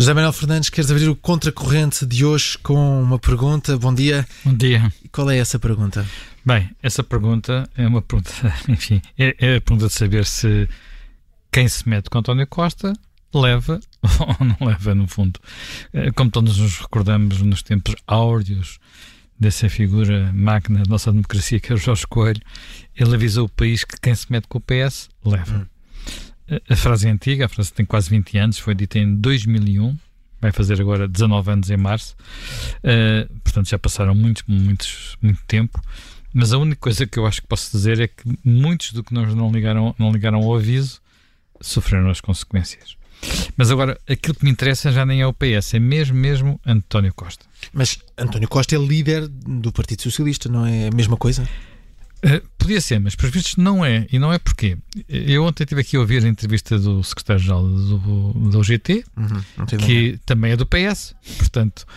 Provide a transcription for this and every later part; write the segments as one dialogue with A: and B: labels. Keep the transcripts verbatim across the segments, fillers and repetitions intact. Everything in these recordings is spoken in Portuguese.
A: José Manuel Fernandes, queres abrir o Contracorrente de hoje com uma pergunta? Bom dia.
B: Bom dia.
A: E qual é essa pergunta?
B: Bem, essa pergunta é uma pergunta, enfim, é, é a pergunta de saber se quem se mete com António Costa leva ou não leva, no fundo. Como todos nos recordamos nos tempos áureos dessa figura magna da nossa democracia, que é o Jorge Coelho, ele avisou o país que quem se mete com o P S leva. Hum. A frase é antiga, a frase tem quase vinte anos, foi dita em dois mil e um, vai fazer agora dezanove anos em março, uh, portanto já passaram muitos, muitos, muito tempo, mas a única coisa que eu acho que posso dizer é que muitos do que nós não ligaram, não ligaram ao aviso sofreram as consequências. Mas agora, aquilo que me interessa já nem é o P S, é mesmo, mesmo António Costa.
A: Mas António Costa é líder do Partido Socialista, não é a mesma coisa?
B: Uh, podia ser, mas por vistos não é. E não é porquê. Eu ontem estive aqui a ouvir a entrevista do secretário-geral do, do O G T, uhum, que nada. Também é do P S, portanto,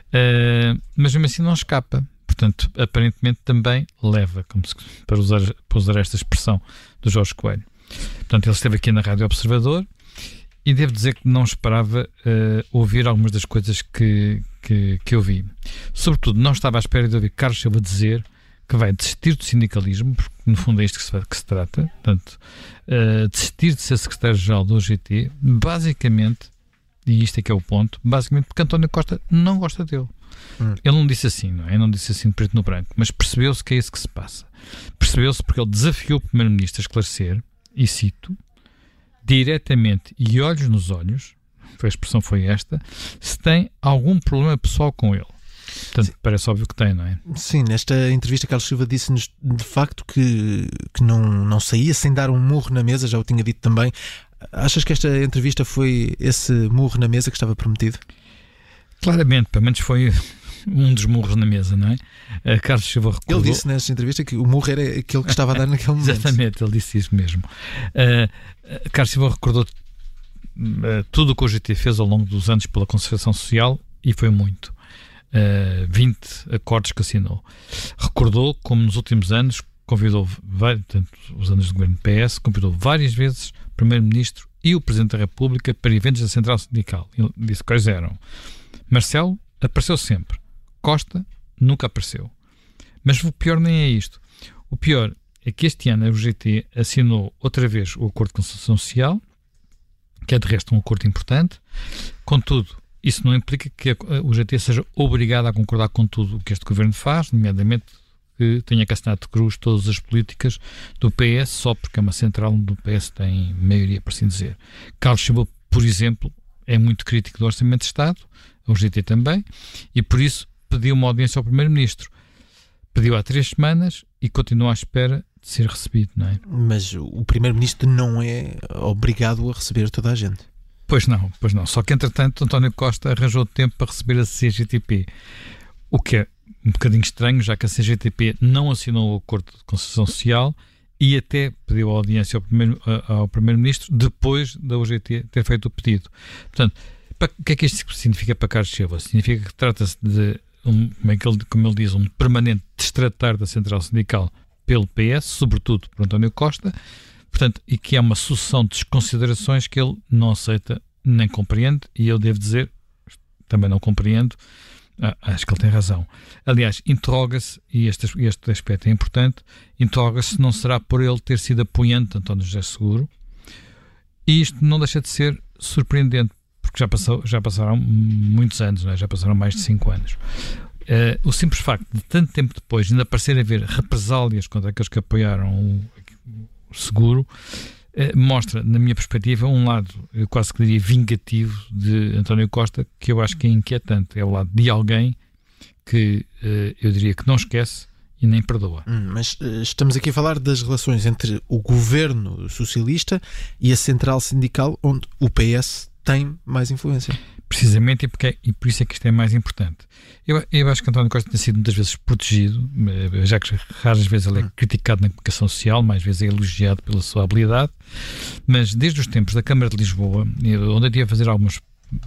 B: uh, mas mesmo assim não escapa. Portanto, aparentemente também leva, como se, para, usar, para usar esta expressão do Jorge Coelho. Portanto, ele esteve aqui na Rádio Observador e devo dizer que não esperava uh, ouvir algumas das coisas que, que, que eu vi. Sobretudo, não estava à espera de ouvir Carlos Silva dizer que vai desistir do sindicalismo, porque no fundo é isto que se, que se trata, portanto, uh, desistir de ser secretário-geral do O G T, basicamente, e isto é que é o ponto, basicamente porque António Costa não gosta dele. Hum. Ele não disse assim, não é? Ele não disse assim de preto no branco, mas percebeu-se que é isso que se passa. Percebeu-se porque ele desafiou o primeiro-ministro a esclarecer, e cito, diretamente e olhos nos olhos, a expressão foi esta, se tem algum problema pessoal com ele. Portanto, sim, parece óbvio que tem, não é?
A: Sim, nesta entrevista Carlos Silva disse-nos de facto que, que não, não saía sem dar um murro na mesa, já o tinha dito também. Achas que esta entrevista foi esse murro na mesa que estava prometido?
B: Claramente, pelo menos foi um dos murros na mesa, não é? Uh, Carlos Silva recordou...
A: Ele disse nesta entrevista que o murro era aquele que estava a dar naquele momento.
B: Exatamente, ele disse isso mesmo. Uh, Carlos Silva recordou uh, tudo o que o O G T fez ao longo dos anos pela concertação social, e foi muito. Uh, vinte acordos que assinou. Recordou como nos últimos anos convidou, portanto, os anos do governo do P S, convidou várias vezes o Primeiro-Ministro e o Presidente da República para eventos da Central Sindical. Ele disse quais eram. Marcelo apareceu sempre. Costa nunca apareceu. Mas o pior nem é isto. O pior é que este ano a O G T assinou outra vez o Acordo de Concertação Social, que é de resto um acordo importante. Contudo, isso não implica que a O G T seja obrigada a concordar com tudo o que este governo faz, nomeadamente que tenha que assinar de cruz todas as políticas do P S, só porque é uma central onde o P S tem maioria, por assim dizer. Carlos Silva, por exemplo, é muito crítico do Orçamento de Estado, a O G T também, e por isso pediu uma audiência ao Primeiro-Ministro. Pediu há três semanas e continua à espera de ser recebido, não é?
A: Mas o Primeiro-Ministro não é obrigado a receber toda a gente.
B: Pois não, pois não. Só que, entretanto, António Costa arranjou tempo para receber a C G T P. O que é um bocadinho estranho, já que a C G T P não assinou o Acordo de Concertação Social e até pediu audiência ao primeiro, ao Primeiro-Ministro depois da O G T ter feito o pedido. Portanto, para, o que é que isto significa para Carlos Silva? Significa que trata-se de, um, como, é que ele, como ele diz, um permanente destratar da Central Sindical pelo P S, sobretudo por António Costa, portanto, e que é uma sucessão de desconsiderações que ele não aceita nem compreende, e eu devo dizer, também não compreendo, ah, acho que ele tem razão. Aliás, interroga-se, e este, este aspecto é importante, interroga-se se não será por ele ter sido apoiante de António José Seguro, e isto não deixa de ser surpreendente, porque já, passou, já passaram muitos anos, não é? Já passaram mais de cinco anos. Uh, o simples facto de tanto tempo depois ainda parecer haver represálias contra aqueles que apoiaram o, o Seguro uh, mostra, na minha perspectiva, um lado, eu quase que diria vingativo de António Costa, que eu acho que é inquietante. É o lado de alguém que uh, eu diria que não esquece e nem perdoa.
A: Hum, mas uh, estamos aqui a falar das relações entre o governo socialista e a central sindical, onde o P S tem mais influência.
B: Precisamente, e, porque é, e por isso é que isto é mais importante. Eu, eu acho que António Costa tem sido muitas vezes protegido, já que raras vezes ele é criticado na comunicação social, mais vezes é elogiado pela sua habilidade, mas desde os tempos da Câmara de Lisboa, onde eu ia fazer algumas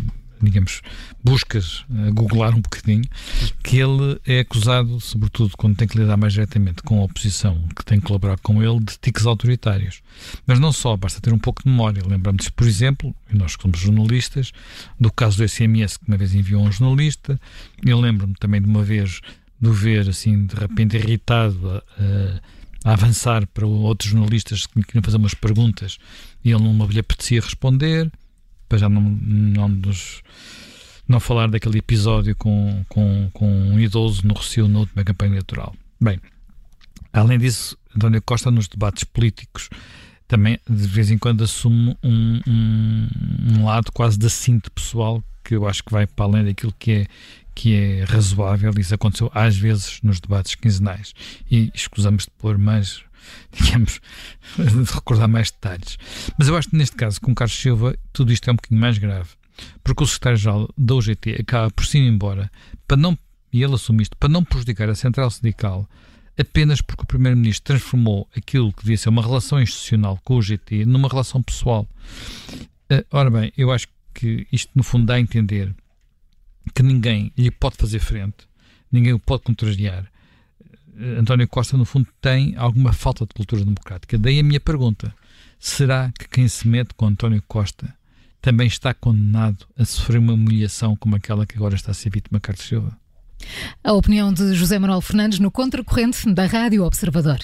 B: digamos, buscas, a googlar um bocadinho, que ele é acusado, sobretudo quando tem que lidar mais diretamente com a oposição que tem que colaborar com ele, de tiques autoritários. Mas não só, basta ter um pouco de memória. Lembramos, por exemplo, e nós que somos jornalistas, do caso do S M S que uma vez enviou um jornalista. Eu lembro-me também de uma vez de o ver, assim, de repente irritado a, a avançar para outros jornalistas que lhe queriam fazer umas perguntas e ele não lhe apetecia responder, para já não, não, nos, não falar daquele episódio com, com, com um idoso no Rossio na última campanha eleitoral. Bem, além disso, António Costa nos debates políticos também de vez em quando assume um, um, um lado quase de assinto pessoal, que eu acho que vai para além daquilo que é, que é razoável. Isso aconteceu às vezes nos debates quinzenais e escusamos de pôr mais, digamos, de recordar mais detalhes. Mas eu acho que neste caso, com Carlos Silva, tudo isto é um bocadinho mais grave, porque o secretário-geral da U G T acaba por se ir embora, para não, e ele assume isto, para não prejudicar a central sindical, apenas porque o primeiro-ministro transformou aquilo que devia ser uma relação institucional com o U G T numa relação pessoal. Ora bem, eu acho que isto no fundo dá a entender que ninguém lhe pode fazer frente, ninguém o pode contrariar. António Costa, no fundo, tem alguma falta de cultura democrática. Daí a minha pergunta: será que quem se mete com António Costa também está condenado a sofrer uma humilhação como aquela que agora está a ser vítima de Carlos Silva?
C: A opinião de José Manuel Fernandes no Contracorrente da Rádio Observador.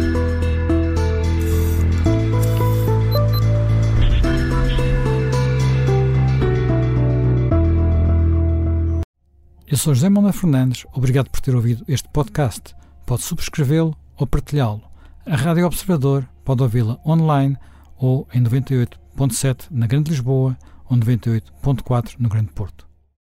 D: Eu sou José Manuel Fernandes, obrigado por ter ouvido este podcast. Pode subscrevê-lo ou partilhá-lo. A Rádio Observador pode ouvi-la online ou em noventa e oito ponto sete na Grande Lisboa ou noventa e oito ponto quatro no Grande Porto.